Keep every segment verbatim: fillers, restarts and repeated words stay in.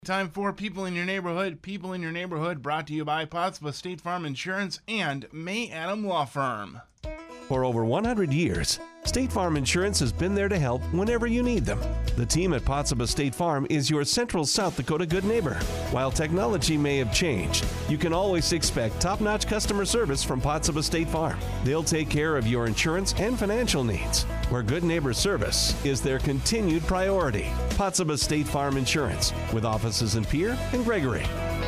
Time for People in Your Neighborhood. People in Your Neighborhood brought to you by Pottsville State Farm Insurance and May Adam Law Firm. For over one hundred years, State Farm Insurance has been there to help whenever you need them. The team at Pottsville State Farm is your central South Dakota good neighbor. While technology may have changed, you can always expect top-notch customer service from Pottsville State Farm. They'll take care of your insurance and financial needs, where good neighbor service is their continued priority. Pottsville State Farm Insurance, with offices in Pierre and Gregory.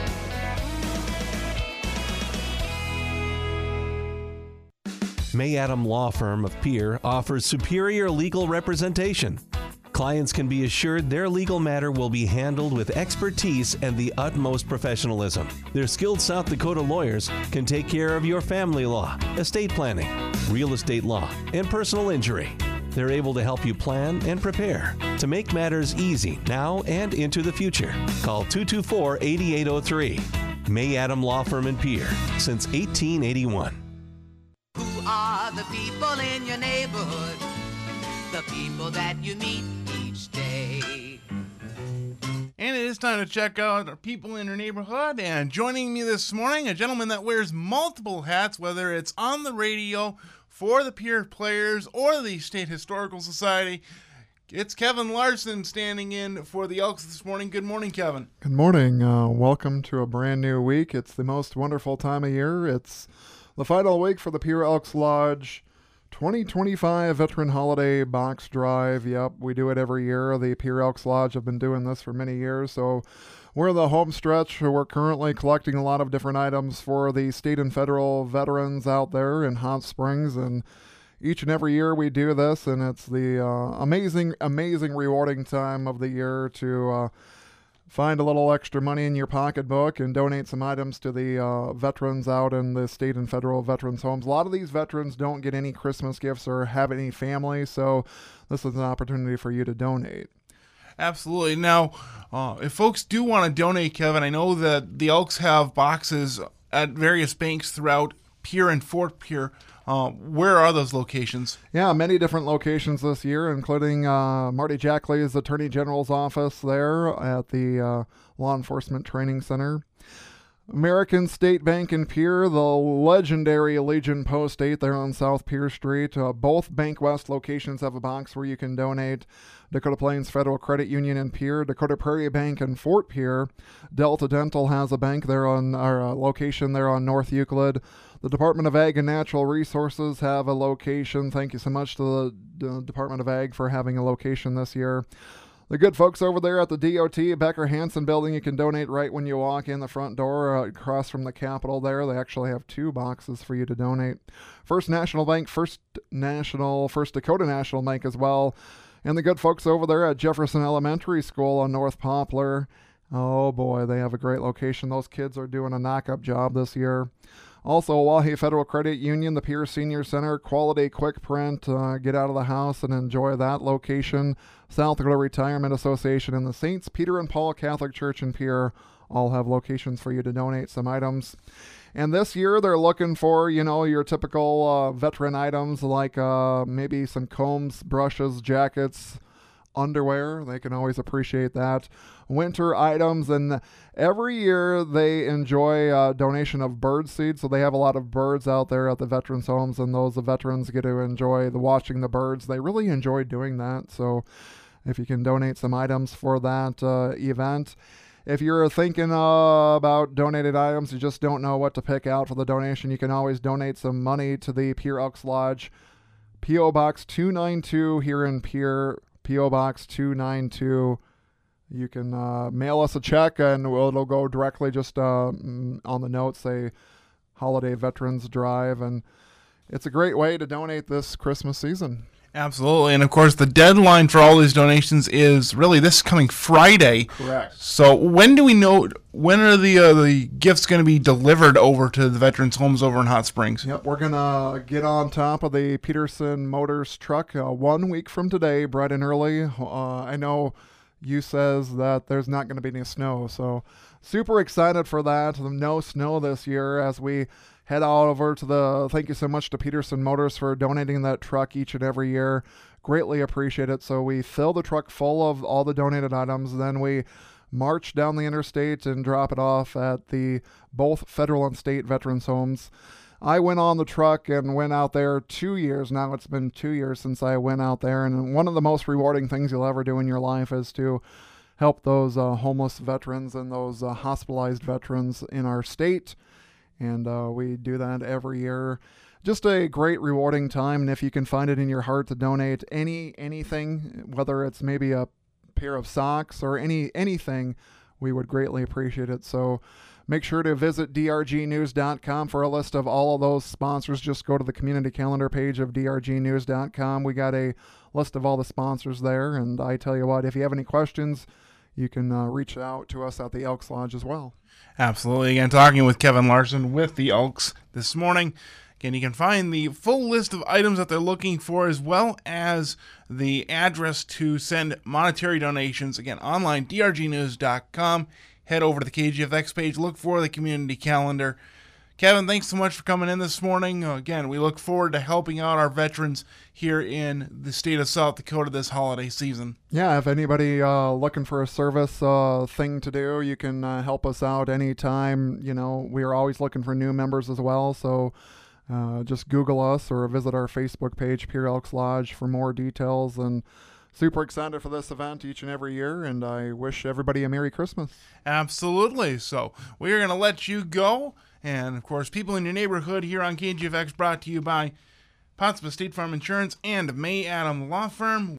May Adam Law Firm of Pierre offers superior legal representation. Clients can be assured their legal matter will be handled with expertise and the utmost professionalism. Their skilled South Dakota lawyers can take care of your family law, estate planning, real estate law, and personal injury. They're able to help you plan and prepare to make matters easy now and into the future. Call two two four, eight eight zero three. May Adam Law Firm in Pierre since eighteen eighty-one. Who are the people in your neighborhood? The people that you meet each day. And it is time to check out our People in Your Neighborhood. And joining me this morning, a gentleman that wears multiple hats, whether it's on the radio, for the Pierre Players, or the State Historical Society. It's Kevin Larson standing in for the Elks this morning. Good morning, Kevin. Good morning. Uh, welcome to a brand new week. It's the most wonderful time of year. It's the final week for the Pierre Elks Lodge twenty twenty-five Veteran Holiday Box Drive. Yep, we do it every year. The Pierre Elks Lodge have been doing this for many years, so we're in the home stretch. We're currently collecting a lot of different items for the state and federal veterans out there in Hot Springs, and each and every year we do this, and it's the uh, amazing, amazing rewarding time of the year to uh, find a little extra money in your pocketbook and donate some items to the uh, veterans out in the state and federal veterans homes. A lot of these veterans don't get any Christmas gifts or have any family, so this is an opportunity for you to donate. Absolutely. Now, uh, if folks do want to donate, Kevin, I know that the Elks have boxes at various banks throughout Pierre and Fort Pierre. Uh, where are those locations? Yeah, many different locations this year, including uh, Marty Jackley's Attorney General's office there at the uh, Law Enforcement Training Center. American State Bank in Pierre, the legendary Legion Post eight there on South Pierre Street. Uh, both Bank West locations have a box where you can donate. Dakota Plains Federal Credit Union in Pierre, Dakota Prairie Bank in Fort Pierre. Delta Dental has a bank there on our uh, location there on North Euclid. The Department of Ag and Natural Resources have a location. Thank you so much to the uh, Department of Ag for having a location this year. The good folks over there at the D O T Becker Hansen Building, you can donate right when you walk in the front door uh, across from the Capitol there. They actually have two boxes for you to donate. First National Bank, First National, First Dakota National Bank as well. And the good folks over there at Jefferson Elementary School on North Poplar. Oh boy, they have a great location. Those kids are doing a knock-up job this year. Also, Oahe Federal Credit Union, the Pierre Senior Center, Quality Quick Print, uh, get out of the house and enjoy that location. South Dakota Retirement Association and the Saints Peter and Paul Catholic Church in Pierre all have locations for you to donate some items. And this year they're looking for, you know, your typical uh, veteran items like uh, maybe some combs, brushes, jackets, underwear. They can always appreciate that. Winter items, and every year they enjoy a donation of bird seed, so they have a lot of birds out there at the veterans homes, and those the veterans get to enjoy the watching the birds. They really enjoy doing that, so if you can donate some items for that uh, event. If you're thinking uh, about donated items, you just don't know what to pick out for the donation, you can always donate some money to the Pierre Elks Lodge, P O Box two ninety-two here in Pierre, P O Box two ninety-two. You can uh, mail us a check, and it'll go directly just uh, on the note, say Holiday Veterans Drive, and it's a great way to donate this Christmas season. Absolutely, and of course the deadline for all these donations is really this coming Friday. Correct. So when do we know, when are the uh, the gifts going to be delivered over to the veterans' homes over in Hot Springs? Yep, we're going to get on top of the Peterson Motors truck uh, one week from today, bright and early. Uh, I know you says that there's not going to be any snow, so super excited for that. No snow this year as we head out over to the, thank you so much to Peterson Motors for donating that truck each and every year. Greatly appreciate it. So we fill the truck full of all the donated items, then we march down the interstate and drop it off at the both federal and state veterans homes. I went on the truck and went out there two years now. It's been two years since I went out there. And one of the most rewarding things you'll ever do in your life is to help those uh, homeless veterans and those uh, hospitalized veterans in our state. And uh, we do that every year. Just a great rewarding time. And if you can find it in your heart to donate any anything, whether it's maybe a pair of socks or any anything, we would greatly appreciate it. So make sure to visit d r g news dot com for a list of all of those sponsors. Just go to the community calendar page of d r g news dot com. We got a list of all the sponsors there. And I tell you what, if you have any questions, you can uh, reach out to us at the Elks Lodge as well. Absolutely. Again, talking with Kevin Larson with the Elks this morning. Again, you can find the full list of items that they're looking for, as well as the address to send monetary donations. Again, online, d r g news dot com. Head over to the K G F X page, look for the community calendar. Kevin, thanks so much for coming in this morning. Again, we look forward to helping out our veterans here in the state of South Dakota this holiday season. Yeah, if anybody uh, looking for a service uh, thing to do, you can uh, help us out anytime. You know, we are always looking for new members as well, so uh, just Google us or visit our Facebook page, Pierre Elks Lodge, for more details. And super excited for this event each and every year, and I wish everybody a Merry Christmas. Absolutely. So we are going to let you go. And, of course, people in your neighborhood here on K G F X, brought to you by Pottsville State Farm Insurance and May Adam Law Firm.